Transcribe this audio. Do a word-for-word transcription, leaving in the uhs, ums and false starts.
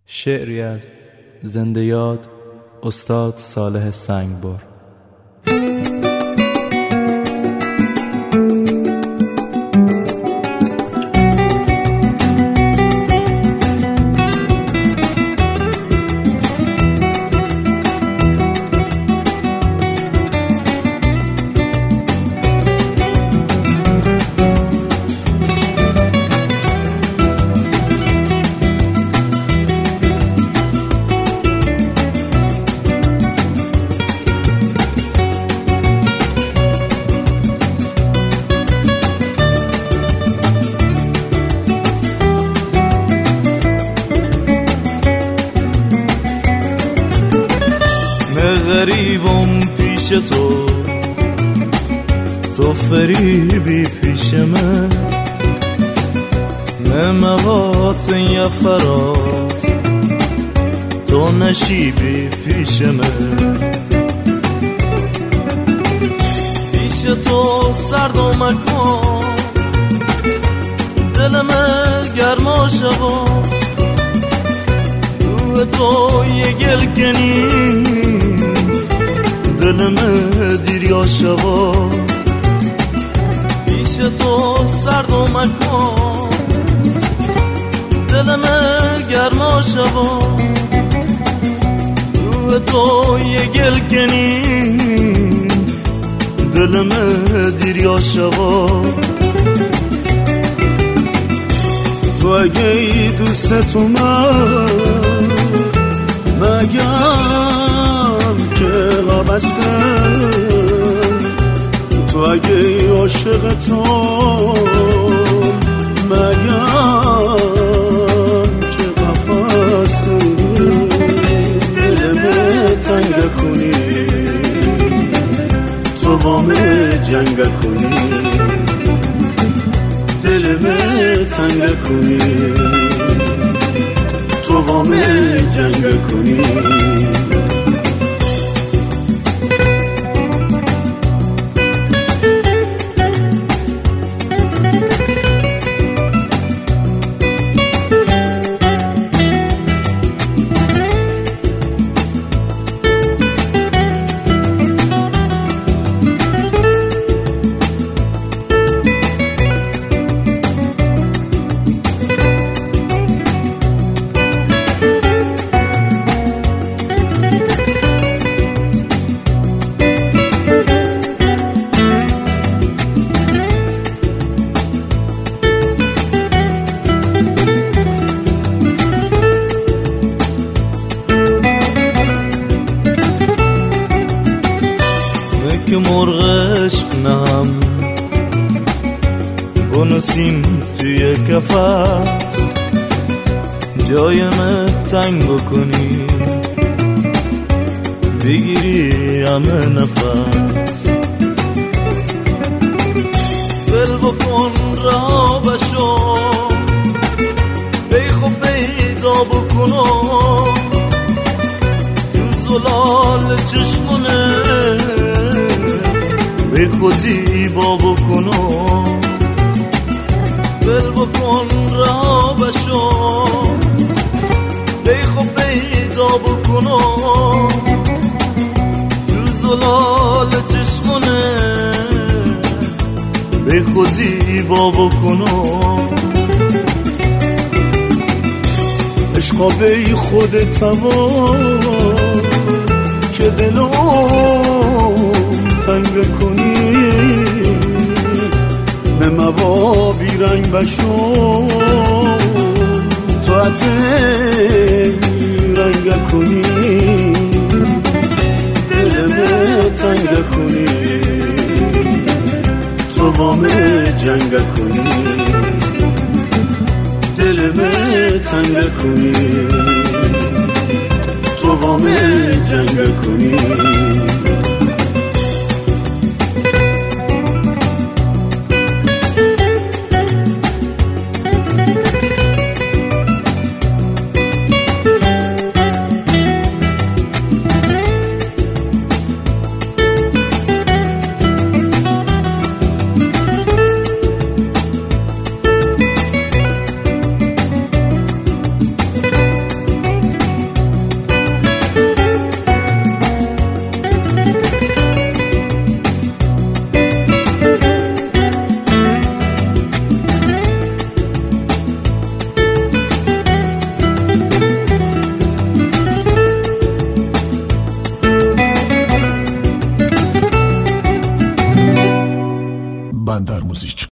شعری از زنده یاد استاد صالح سنگبر. غریبم پیش تو، تو فریبی پیش من، من موات یا فراز، تو نشیبی پیش من. پیش تو سرد و مکن، دلم گرم و شبا، روح تو یه گلکنی، دلم دیریا شبا. پیش تو سرد و مکن، دلم گرم و شبا، روح تو یه گلکنی، دلم دیریا شبا. تو اگه ای دوست تو من مگم که غبسته، تو اگه عاشق تو مگم که قفسته، دلمه تنگ کنی تو با من جنگ کنی، دلمه تنگ کنی تو با من جنگ کنی. که مرغ عشق نم بنوسیم توی کفس، جایم تنگ بکنی بگیری همه نفس. بل بکن رها بشو، بیخو پیدا بکنم تو زلال چشمونه، به خودی با بکنم. بل بکن رها بشو، به خود پیدا بکنم تو زلال چشمونه، به خودی با بکنم. عشقا به خودت تمام که دلم تنگ کنی، به موا بیرنگ بشو تو عطه رنگ کنی، دلمه تنگ کنی تو با من جنگ کنی، دلمه تنگ کنی